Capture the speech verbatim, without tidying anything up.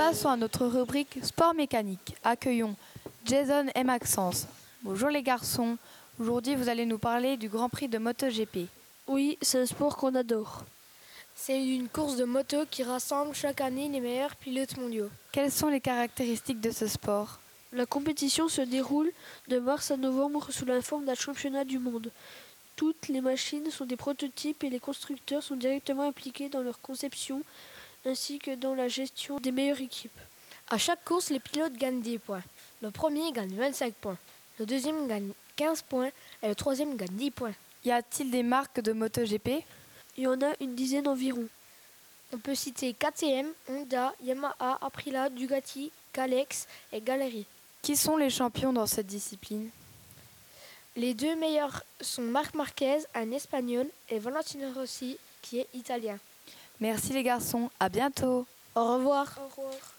Passons à notre rubrique sport mécanique. Accueillons Jason et Maxence. Bonjour les garçons. Aujourd'hui, vous allez nous parler du Grand Prix de MotoGP. Oui, c'est un sport qu'on adore. C'est une course de moto qui rassemble chaque année les meilleurs pilotes mondiaux. Quelles sont les caractéristiques de ce sport ? La compétition se déroule de mars à novembre sous la forme d'un championnat du monde. Toutes les machines sont des prototypes et les constructeurs sont directement impliqués dans leur conception ainsi que dans la gestion des meilleures équipes. À chaque course, les pilotes gagnent des points. Le premier gagne vingt-cinq points, le deuxième gagne quinze points et le troisième gagne dix points. Y a-t-il des marques de MotoGP ? Il y en a une dizaine environ. On peut citer K T M, Honda, Yamaha, Aprilia, Ducati, Kalex et Galerie. Qui sont les champions dans cette discipline ? Les deux meilleurs sont Marc Marquez, un Espagnol, et Valentino Rossi, qui est italien. Merci les garçons, à bientôt. Au revoir. Au revoir.